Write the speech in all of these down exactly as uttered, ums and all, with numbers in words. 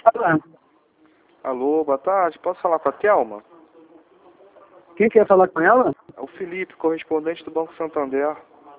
Fala. Alô, boa tarde. Posso falar com a Thelma? Quem quer falar com ela? É o Felipe, correspondente do Banco Santander.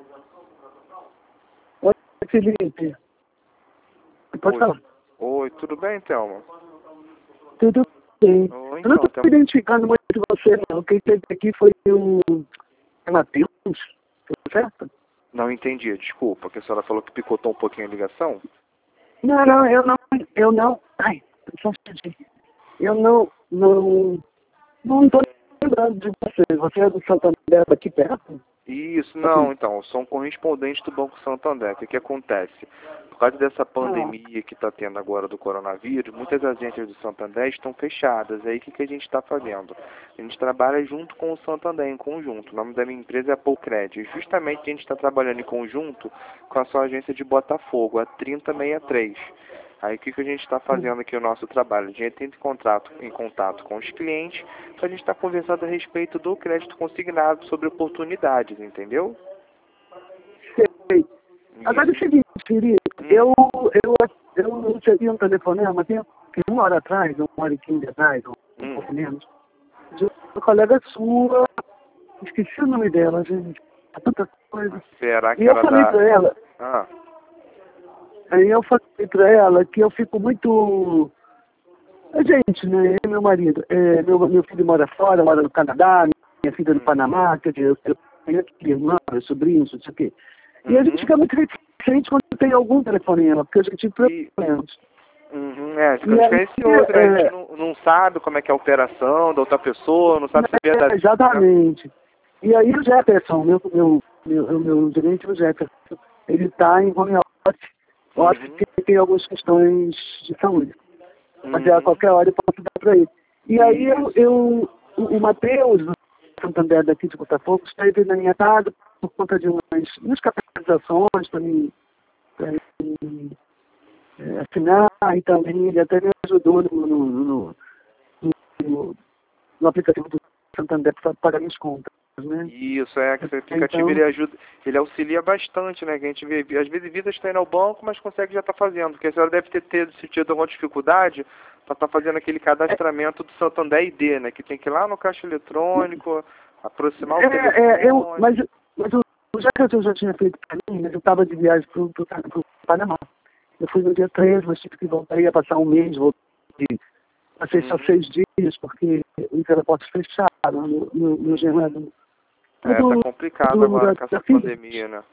Oi, Felipe. Pode Oi. falar. Oi, tudo bem, Thelma? Tudo bem. Oi, Eu não então, estou Thelma. identificando muito de você, não. Quem esteve aqui foi o Matheus, certo? Não entendi, desculpa, que a senhora falou que picotou um pouquinho a ligação. Não, não, eu não, eu não. Ai, só um segundinho. Eu não, não, não estou lembrando de você. Você é do Santander aqui perto? Isso, Assim, não, então, eu sou um correspondente do Banco Santander. O que, que acontece? Por causa dessa pandemia que está tendo agora do coronavírus, muitas agências do Santander estão fechadas. Aí o que, que a gente está fazendo? A gente trabalha junto com o Santander, em conjunto. O nome da minha empresa é Polcred. E justamente a gente está trabalhando em conjunto com a sua agência de Botafogo, a trinta sessenta e três. Aí o que, que a gente está fazendo aqui o nosso trabalho? A gente entra em contato, em contato com os clientes para a gente estar conversando a respeito do crédito consignado sobre oportunidades, entendeu? sei. Agora é o Isso. seguinte, Felipe, Hum. eu, eu, eu recebi um telefonema tem uma hora atrás, uma hora e quinze atrás, um Hum. pouco menos, de uma colega sua, esqueci o nome dela, gente, tanta coisa. Será que E eu era falei da... pra ela, Ah, aí eu falei pra ela que eu fico muito... A gente, né, eu e meu marido, é, meu, meu filho mora fora, mora no Canadá, minha filha no hum. Panamá, quer dizer, eu, eu tenho aqui irmã, meus sobrinhos, não sei o quê. E a gente Uhum. fica muito reticente quando tem algum telefonema, porque eu já tive E... problemas. Uhum, é, E ficamos aí, receosos, né? A gente é, não, não sabe como é que é a operação da outra pessoa, não sabe se é é, verdadeiro, né? exatamente. E aí o Jefferson, meu, meu, meu, meu gerente, o Jefferson, ele está em home office, office Uhum. porque tem algumas questões de saúde. Mas a Uhum. qualquer hora eu posso dar para ele. E aí eu, Isso. eu o, o Matheus, do Santander daqui de Botafogo, esteve na minha casa por conta de umas, umas capitalizações para mim, pra mim é, assinar, e também ele até me ajudou no, no, no, no, no aplicativo do Santander para pagar minhas contas, né? Isso, é, que esse aplicativo Então, ele ajuda, ele auxilia bastante, né? Que a gente vê, às vezes vidas está indo ao banco, mas consegue já estar fazendo, porque a senhora deve ter, ter sentido alguma dificuldade para estar fazendo aquele cadastramento do Santander I D, né? Que tem que ir lá no caixa eletrônico, aproximar o é, é, eu, telefone. mas, mas o, o Jefferson já tinha feito para mim, mas eu estava de viagem para o Panamá. Eu fui no dia treze, mas tive que voltar, ia passar um mês, voltei, passei só Uhum. seis dias, porque os aeroportos fecharam no, no, no Germano. É, tá Do, complicado do, agora da, com da essa Philips. pandemia, né?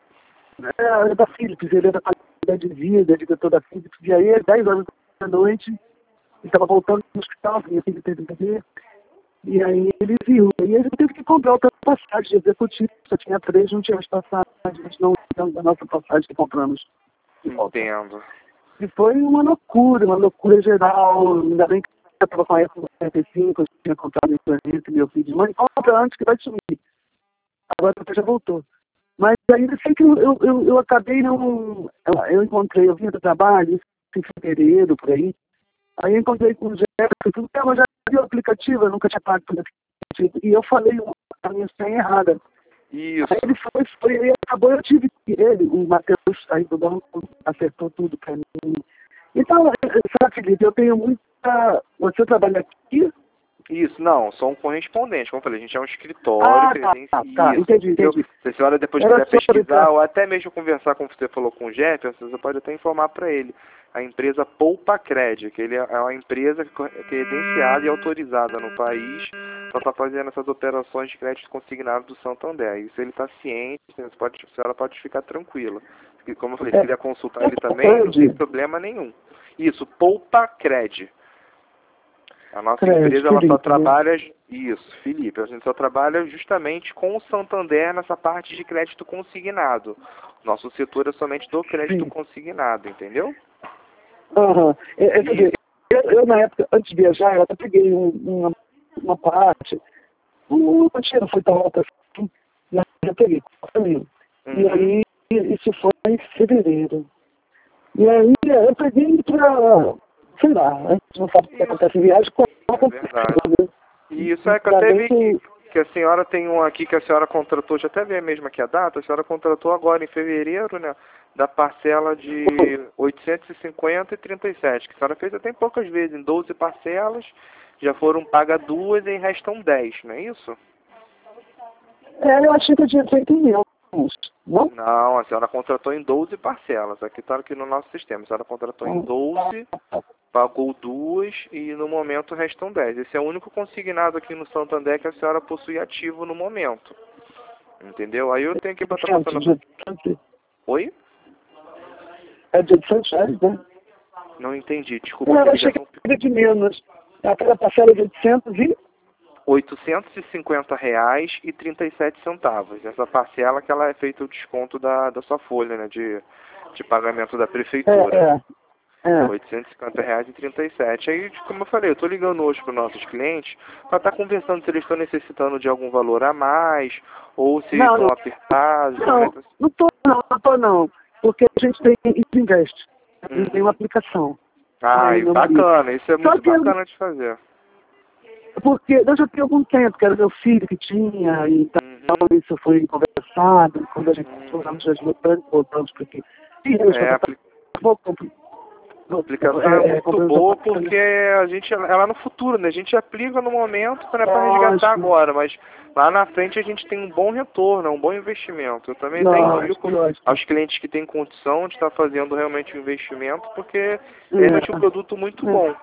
É, da Philips, ele era da qualidade de vida, diretor da Philips, e aí, às dez horas da noite, ele estava voltando no hospital, minha filha teve que ver, e aí ele viu, e ele teve que comprar outra passagem de executivo, só tinha três, não tinha mais passagens, não da nossa passagem que compramos de volta. Entendo. E foi uma loucura, uma loucura geral, ainda bem que eu estava com a época quarenta e cinco, eu tinha comprado em planeta, meu filho, mãe, compra antes que vai sumir. Agora você já voltou. Mas ainda sei que eu, eu, eu, eu acabei não... Eu, eu encontrei, eu vinha do trabalho, em fevereiro, por aí, aí eu encontrei com o Jefferson, tudo, eu já vi o aplicativo, eu nunca tinha pago pelo aplicativo, e eu falei a minha senha errada. Isso. Aí ele foi, foi, e acabou, eu tive que ele, o Matheus aí do banco, acertou tudo pra mim. Então, sabe, Felipe, eu tenho muita... Você trabalha aqui? Isso, não, sou um correspondente, como eu falei, a gente é um escritório Ah, tá, tá, credenciado, tá, isso, entendi, entendeu? entendi. Se a senhora depois Era quiser sobre... pesquisar ou até mesmo conversar, como você falou com o Jefferson, você pode até informar para ele. A empresa Poupa Cred, que ele é uma empresa credenciada e autorizada no país para estar fazendo essas operações de crédito consignado do Santander. Isso ele está ciente, você pode, a senhora pode ficar tranquila. Porque, como eu falei, se É, quiser consultar ele também, não tem Cred, problema nenhum. Isso, Poupa Cred. A nossa Cred, empresa ela só Felipe, né? trabalha, isso, Felipe, a gente só trabalha justamente com o Santander nessa parte de crédito consignado. Nosso setor é somente do crédito Sim. consignado, entendeu? Aham. É, é, quer dizer, Isso. eu, eu, na época, antes de viajar, eu até peguei um, uma, uma parte, o quantia não foi tão alta assim, mas eu peguei quatro mil. E Uhum. aí, isso foi em fevereiro. E aí, eu peguei pra, sei lá, antes não sabe o que Isso, acontece em viagem, como é verdade. aconteceu, né? Isso é que eu Ainda até bem vi que, que... que a senhora tem um aqui que a senhora contratou, deixa eu até ver mesmo aqui a data, a senhora contratou agora em fevereiro, né? da parcela de oitocentos e cinquenta e trinta e sete, que a senhora fez até em poucas vezes, em doze parcelas, já foram pagas duas e restam dez, não é isso? É, eu achei que eu tinha feito em menos, não? Não, a senhora contratou em doze parcelas, aqui está aqui no nosso sistema, a senhora contratou em doze, pagou duas e no momento restam dez. Esse é o único consignado aqui no Santander que a senhora possui ativo no momento, entendeu? Aí eu tenho que botar passando... Oi? É de oitocentos reais, né? Não entendi, desculpa. Não, eu achei que era de menos. Aquela parcela de oitocentos e... oitocentos e cinquenta reais e trinta e sete centavos. Essa parcela que ela é feita o desconto da, da sua folha, né, de, de pagamento da prefeitura. É, é, é. oitocentos e cinquenta reais e trinta e sete. Aí, como eu falei, eu estou ligando hoje para os nossos clientes para estar tá conversando se eles estão necessitando de algum valor a mais ou se Não, estão não. apertados. Não, não tô não, não tô não. Porque a gente tem Invest. A gente Hum. tem uma aplicação. Ah, Aí, e meu bacana. marido. Isso é Só muito que eu- bacana de fazer. Porque eu já tenho algum tempo, que era meu filho que tinha, e tal, Uhum. isso foi conversado, quando a gente Uhum. voltamos, já voltamos, voltamos para aqui. E eu É, já a apli- vou a aplicação é, muito comprando boa essa- porque a gente, ela é no futuro, né? A gente aplica no momento para para Lógico. resgatar agora, mas lá na frente a gente tem um bom retorno, um bom investimento. Eu também até Lógico, indico lógico. aos clientes que têm condição de estar fazendo realmente um investimento, porque é É. realmente um produto muito É. bom.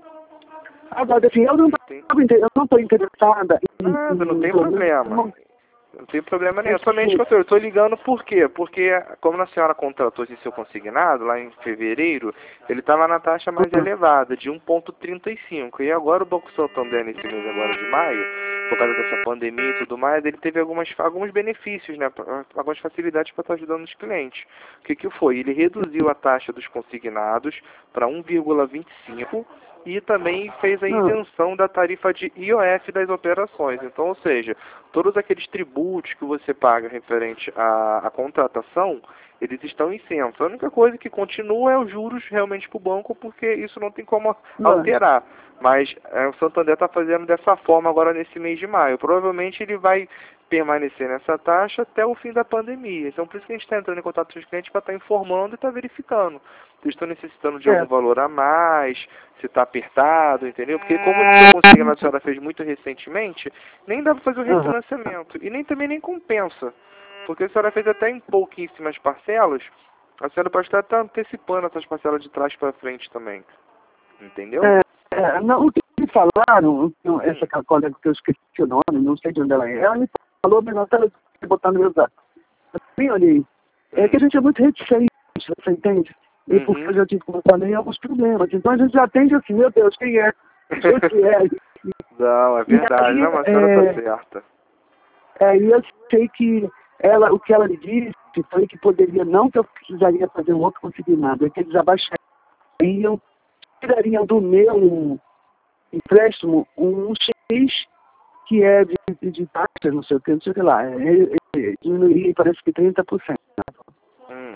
Agora, assim, eu não Tem- estou interessada em... Nada, não em- tem em- problema. Não tem problema nenhum. Esse- Somente que eu estou ligando por quê? Porque, como a senhora contratou esse seu consignado, lá em fevereiro, ele estava na taxa mais elevada, de um vírgula trinta e cinco. E agora o Banco Santander, nesse mês agora de maio, por causa dessa pandemia e tudo mais, ele teve algumas, alguns benefícios, né? Algumas facilidades para estar ajudando os clientes. O que, que foi? Ele reduziu a taxa dos consignados para um vírgula vinte e cinco e também fez a isenção da tarifa de I O F das operações. Então, ou seja, todos aqueles tributos que você paga referente à, à contratação, eles estão isentos. A única coisa que continua é os juros realmente para o banco, porque isso não tem como alterar. Mas é, o Santander está fazendo dessa forma agora nesse mês de maio. Provavelmente ele vai permanecer nessa taxa até o fim da pandemia. Então, por isso que a gente está entrando em contato com os clientes para estar informando e estar verificando se estão necessitando de É. algum valor a mais, se está apertado, entendeu? Porque como o consignado a senhora fez muito recentemente, nem dá para fazer o Aham. refinanciamento. E nem também nem compensa. Porque a senhora fez até em pouquíssimas parcelas, a senhora pode estar até antecipando essas parcelas de trás para frente também. Entendeu? É, é, não, o que me falaram, não, essa colega que eu esqueci o nome, não sei de onde ela é, ela me falou, mas não estava botando meus dados. Eu também olhei. É que a gente é muito reticente, você entende? E Uhum. porque eu já tive com também alguns problemas. Então a gente já atende assim, meu Deus, quem é? Quem que é? Não, é verdade. aí, Não, mas a senhora é, está certa. É, e eu sei que ela, o que ela me disse foi que poderia, não que eu precisaria fazer um outro consignado, é que eles abaixariam, tirariam do meu empréstimo um X que é de, de, de taxa, não sei o que, não sei o que lá. É, é, diminuiria, parece que trinta por cento. Hum.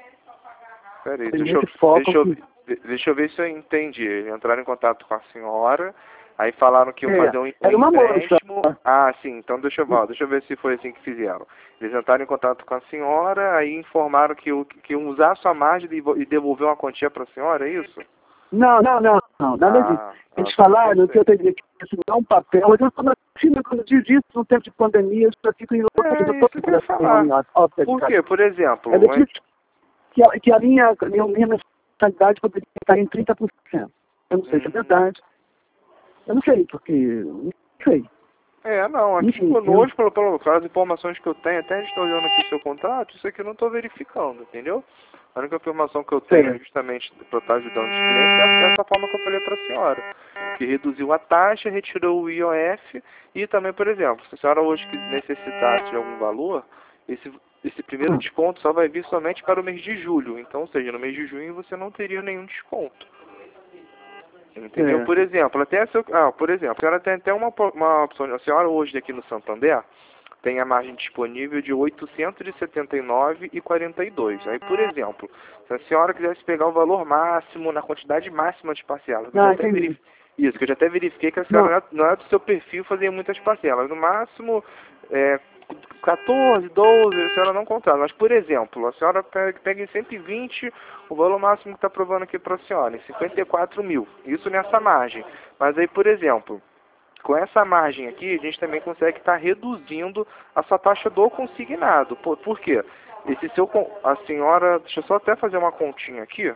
Peraí, Tem deixa eu, muito foco deixa, eu, que- de- deixa eu ver se eu entendi. Eles entraram em contato com a senhora, aí falaram que iam É, fazer um, um era uma moça. empréstimo. Ah, sim, então deixa eu, ó, deixa eu ver se foi assim que fizeram. Eles entraram em contato com a senhora, aí informaram que, o- que iam usar a sua margem e vo- e devolver uma quantia para a senhora, é isso? Não, não, não, não, nada disso. Ah, Eles ah, falaram que eu perfeito. teria que assinar um papel. Eu falei, assim, quando diz isso no tempo de pandemia, eu só fico em outra. É Eu tô isso que eu ia falar. Por quê? Por exemplo, Ela mas- disse que a, que a minha, a minha, minha mensalidade poderia estar em trinta por cento. Eu não sei se é Uhum. verdade. Eu não sei, porque... Não sei. É, não, aqui Enfim, conosco, pelo, pelo, pelas informações que eu tenho, até a gente está olhando aqui o seu contrato, isso aqui eu não estou verificando, entendeu? A única informação que eu tenho Certo. justamente para estar ajudando os clientes é essa forma que eu falei para a senhora, que reduziu a taxa, retirou o I O F e também, por exemplo, se a senhora hoje que necessitasse de algum valor, esse, esse primeiro Hum. desconto só vai vir somente para o mês de julho, então, ou seja, no mês de junho você não teria nenhum desconto. Entendeu? É. Por exemplo, até a seu, ah, por exemplo, a senhora tem até uma, uma opção, a senhora hoje aqui no Santander tem a margem disponível de oitocentos e setenta e nove reais e quarenta e dois centavos. Aí, por exemplo, se a senhora quisesse pegar o valor máximo, na quantidade máxima de parcelas, que eu Ah, já até entendi. verifiquei, isso, que eu já até verifiquei que a senhora não é, não é do seu perfil fazer muitas parcelas. No máximo, é, quatorze, doze, a senhora não contrata. Mas, por exemplo, a senhora pega, pega em cento e vinte o valor máximo que está provando aqui para a senhora, em cinquenta e quatro mil. Isso nessa margem. Mas aí, por exemplo, com essa margem aqui, a gente também consegue estar reduzindo a sua taxa do consignado. Por, por quê? Esse seu, a senhora, deixa eu só até fazer uma continha aqui,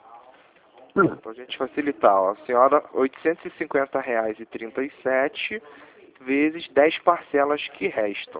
para a gente facilitar. Ó, a senhora, oitocentos e cinquenta reais e trinta e sete vezes dez parcelas que restam.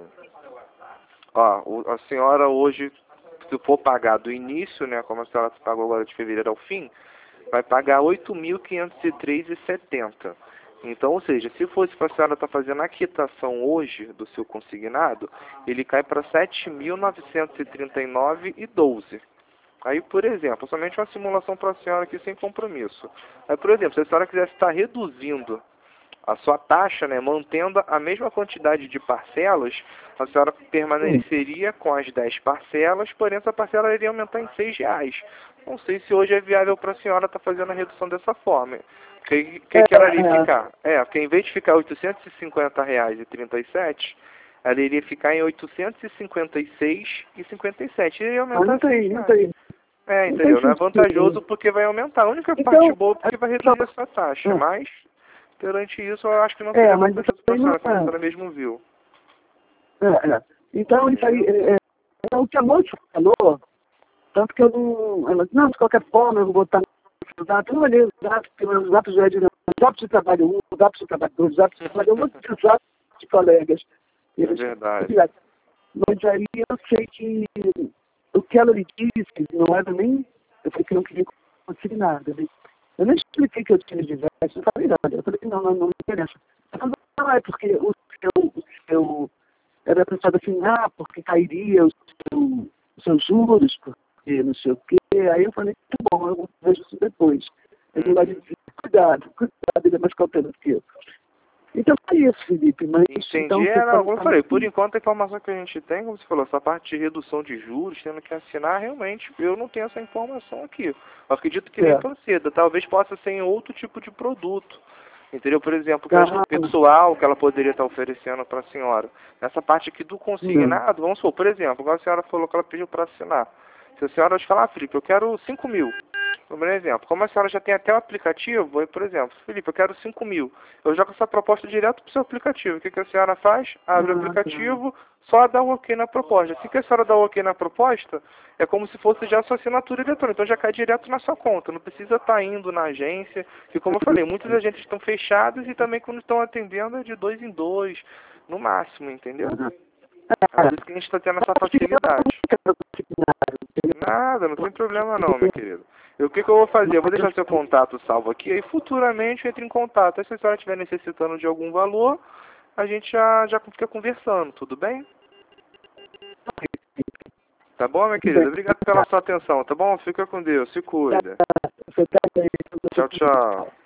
Ó, a senhora hoje, se for pagar do início, né, como a senhora pagou agora de fevereiro ao fim, vai pagar oito mil quinhentos e três reais e setenta centavos. Então, ou seja, se fosse para a senhora estar fazendo a quitação hoje do seu consignado, ele cai para sete mil novecentos e trinta e nove reais e doze centavos. Aí, por exemplo, somente uma simulação para a senhora aqui sem compromisso. Aí, por exemplo, se a senhora quisesse estar reduzindo a sua taxa, né, mantendo a mesma quantidade de parcelas, a senhora permaneceria com as dez parcelas, porém essa parcela iria aumentar em seis reais. Não sei se hoje é viável para a senhora estar fazendo a redução dessa forma. O que, que, que ela iria ficar? É, porque em vez de ficar oitocentos e cinquenta reais e trinta e sete, ela iria ficar em oitocentos e cinquenta e seis reais e cinquenta e sete. Iria aumentar. Não tem, não tem. É, entendeu? Não é vantajoso porque vai aumentar. A única parte boa é porque vai reduzir a sua taxa, mas perante isso, eu acho que não seria é, mas vantajoso para a senhora, como a senhora mesmo viu. É, é. Então, isso aí, é, é, é o que a moça falou, tanto que eu não... Ela disse, não, de qualquer forma, eu vou botar no dados. Eu não olhei os dados, porque os dados já dizem, os dados de trabalho um, os dados de trabalho dois, os dados de trabalho um, os dados de colegas. É verdade. Mas aí eu sei que o que ela me disse não era nem... Eu falei que não queria conseguir nada, né? Eu nem expliquei que eu tinha diversos, não falei nada. Eu falei que não, não, não me interessa. Ela falou, não, é porque o seu, o seu era pensado assim, ah, porque cairia o seu, os seus juros, porque não sei o quê. Aí eu falei, tá bom, eu vejo isso depois. Ele vai dizer, cuidado, cuidado, ele é mais cauteloso que eu. Então foi isso, Felipe. Mas, Entendi, então, é, não, como eu falei, assim, por enquanto a informação que a gente tem, como você falou, essa parte de redução de juros, tendo que assinar, realmente, eu não tenho essa informação aqui. Eu acredito que nem é. proceda, talvez possa ser em outro tipo de produto. Entendeu? Por exemplo, crédito pessoal que ela poderia estar oferecendo para a senhora. Nessa parte aqui do consignado, vamos supor, por exemplo, agora a senhora falou que ela pediu para assinar. Se a senhora falar, ah, Felipe, eu quero cinco mil. Por exemplo, como a senhora já tem até o aplicativo, eu, por exemplo, Felipe, eu quero cinco mil. Eu jogo essa proposta direto para o seu aplicativo. O que, que a senhora faz? Abre o aplicativo, só dá o ok na proposta. Assim que a senhora dá o ok na proposta, é como se fosse já a sua assinatura eletrônica. Então já cai direto na sua conta. Não precisa estar indo na agência. Que como eu falei, muitas agências estão fechadas e também quando estão atendendo é de dois em dois, no máximo, entendeu? É por isso que a gente está tendo essa facilidade. Nada, não tem problema não, meu querido. E o que, que eu vou fazer? Eu vou deixar seu contato salvo aqui, aí futuramente eu entro em contato. Aí se a senhora estiver necessitando de algum valor, a gente já, já fica conversando, tudo bem? Tá bom, minha querida? Obrigado pela sua atenção, tá bom? Fica com Deus, se cuida. Tchau, tchau.